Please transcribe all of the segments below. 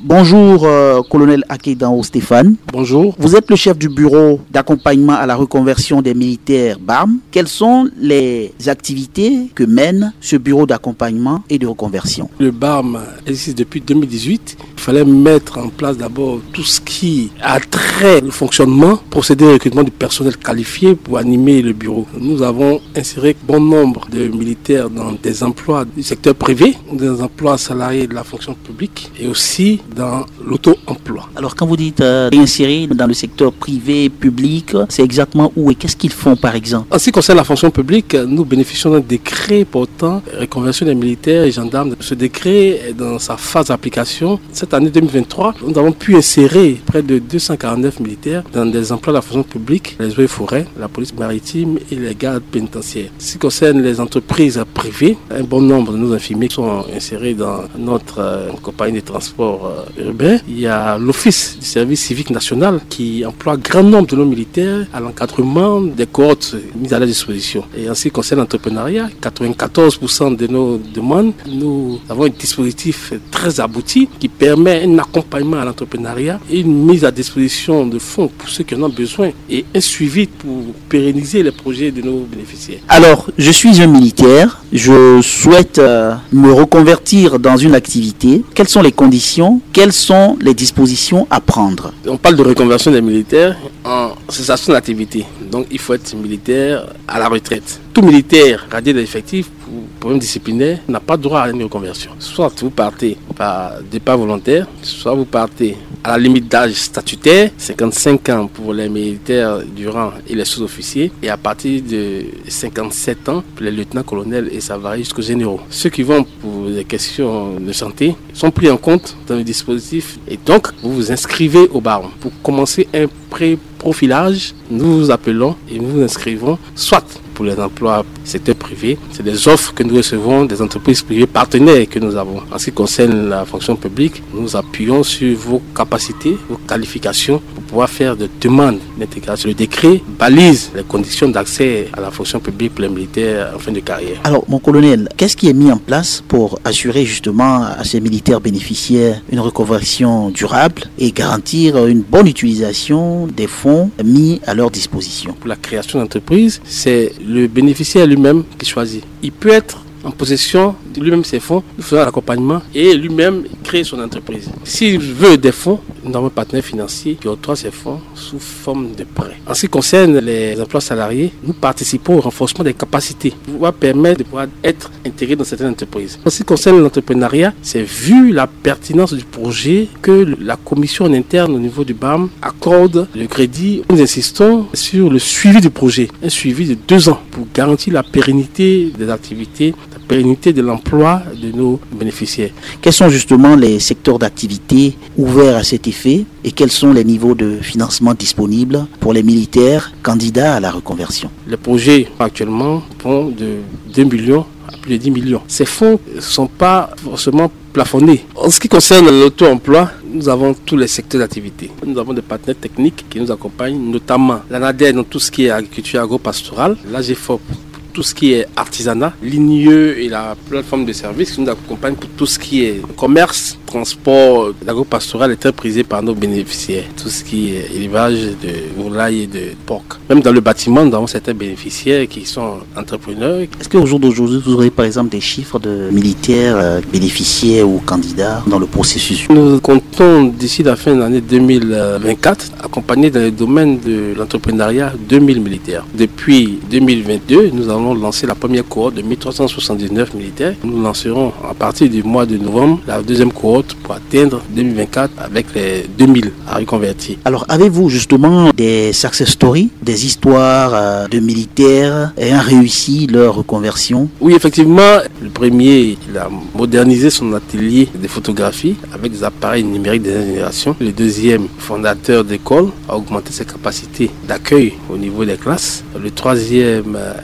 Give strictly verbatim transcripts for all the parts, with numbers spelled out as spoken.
Bonjour, euh, colonel Akedan Stéphane. Bonjour. Vous êtes le chef du bureau d'accompagnement à la reconversion des militaires B A R M. Quelles sont les activités que mène ce bureau d'accompagnement et de reconversion? Le B A R M existe depuis deux mille dix-huit. Il fallait mettre en place d'abord tout ce qui a trait au fonctionnement, procéder au recrutement du personnel qualifié pour animer le bureau. Nous avons inséré bon nombre de militaires dans des emplois du secteur privé, des emplois salariés de la fonction publique et aussi dans l'auto-emploi. Alors quand vous dites euh, insérer dans le secteur privé, public, c'est exactement où et qu'est-ce qu'ils font par exemple? En ce qui concerne la fonction publique, nous bénéficions d'un décret portant reconversion des militaires et gendarmes. Ce décret est dans sa phase d'application. Cette année deux mille vingt-trois, nous avons pu insérer près de deux cent quarante-neuf militaires dans des emplois de la fonction publique, les eaux et forêts, la police maritime et les gardes pénitentiaires. En ce qui concerne les entreprises privées, un bon nombre de nos infirmiers sont insérés dans notre euh, compagnie de transport euh, urbain. Il y a l'Office du service civique national qui emploie grand nombre de nos militaires à l'encadrement des cohortes mises à leur disposition. Et en ce qui concerne l'entrepreneuriat, quatre-vingt-quatorze pour cent de nos demandes, nous avons un dispositif très abouti qui permet un accompagnement à l'entrepreneuriat et une mise à disposition de fonds pour ceux qui en ont besoin et un suivi pour pérenniser les projets de nos bénéficiaires. Alors, je suis un militaire, je souhaite euh, me reconvertir dans une activité. Quelles sont les conditions? Quelles sont les dispositions à prendre? On parle de reconversion des militaires en cessation d'activité. Donc, il faut être militaire à la retraite. Tout militaire radié de l'effectif pour problème disciplinaire n'a pas droit à une reconversion. Soit vous partez par départ volontaire, soit vous partez à la limite d'âge statutaire, cinquante-cinq ans pour les militaires du rang et les sous-officiers, et à partir de cinquante-sept ans pour les lieutenants-colonels, et ça varie jusqu'aux généraux. Ceux qui vont pour des questions de santé sont pris en compte dans le dispositif, et donc vous vous inscrivez au B A R M. Pour commencer un pré-profilage, nous vous appelons et nous vous inscrivons soit pour les emplois secteur privé, c'est des offres que nous recevons des entreprises privées partenaires que nous avons. En ce qui concerne la fonction publique, nous appuyons sur vos capacités, vos qualifications pour pouvoir faire des demandes d'intégration. Le décret balise les conditions d'accès à la fonction publique pour les militaires en fin de carrière. Alors, mon colonel, qu'est-ce qui est mis en place pour assurer justement à ces militaires bénéficiaires une reconversion durable et garantir une bonne utilisation des fonds mis à leur disposition? Pour la création d'entreprise, c'est le bénéficiaire lui-même qui choisit. Il peut être en possession de lui-même ses fonds, nous faisons l'accompagnement et lui-même créer son entreprise. S'il veut des fonds, nous avons un partenaire financier qui octroie ces fonds sous forme de prêt. En ce qui concerne les emplois salariés, nous participons au renforcement des capacités pour pouvoir permettre de pouvoir être intégré dans certaines entreprises. En ce qui concerne l'entrepreneuriat, c'est vu la pertinence du projet que la commission interne au niveau du B A R M accorde le crédit. Nous insistons sur le suivi du projet, un suivi de deux ans pour garantir la pérennité des activités, la pérennité de l'emploi de nos bénéficiaires. Quels sont justement les secteurs d'activité ouverts à cet effet et quels sont les niveaux de financement disponibles pour les militaires candidats à la reconversion? Les projets actuellement vont de deux millions à plus de dix millions. Ces fonds ne sont pas forcément plafonnés. En ce qui concerne l'auto-emploi, nous avons tous les secteurs d'activité. Nous avons des partenaires techniques qui nous accompagnent, notamment l'ANADER dans tout ce qui est agriculture agro-pastorale, l'A G F O P tout ce qui est artisanat, l'I N I E et la plateforme de services qui nous accompagnent pour tout ce qui est commerce, transport. L'agro-pastoral est très prisé par nos bénéficiaires. Tout ce qui est élevage de volailles et de porc. Même dans le bâtiment, nous avons certains bénéficiaires qui sont entrepreneurs. Est-ce qu'au jour d'aujourd'hui, vous aurez par exemple des chiffres de militaires euh, bénéficiaires ou candidats dans le processus? Nous comptons d'ici la fin de l'année deux mille vingt-quatre accompagner dans le domaine de l'entrepreneuriat deux mille militaires. Depuis deux mille vingt-deux, nous avons lancé la première cohorte de mille trois cent soixante-dix-neuf militaires. Nous lancerons à partir du mois de novembre la deuxième cohorte pour atteindre deux mille vingt-quatre avec les deux mille à reconvertir. Alors, avez-vous justement des success stories, des histoires euh, de militaires ayant réussi leur reconversion? Oui, effectivement, le premier, il a modernisé son atelier de photographie avec des appareils numériques de dernière génération. Le deuxième, fondateur d'école, a augmenté ses capacités d'accueil au niveau des classes. Le troisième, à l'intérieur du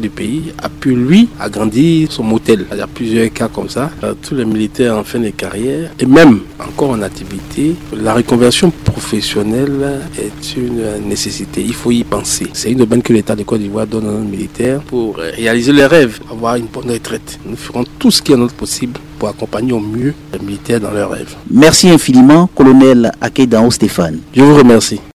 du pays a pu, lui, agrandir son motel. Il y a plusieurs cas comme ça. Tous les militaires en fin de carrière, et même encore en activité, la reconversion professionnelle est une nécessité. Il faut y penser. C'est une aubaine que l'État de Côte d'Ivoire donne à nos militaires pour réaliser leurs rêves, avoir une bonne retraite. Nous ferons tout ce qui est notre possible pour accompagner au mieux les militaires dans leurs rêves. Merci infiniment, colonel Akedan Stéphane. Je vous remercie.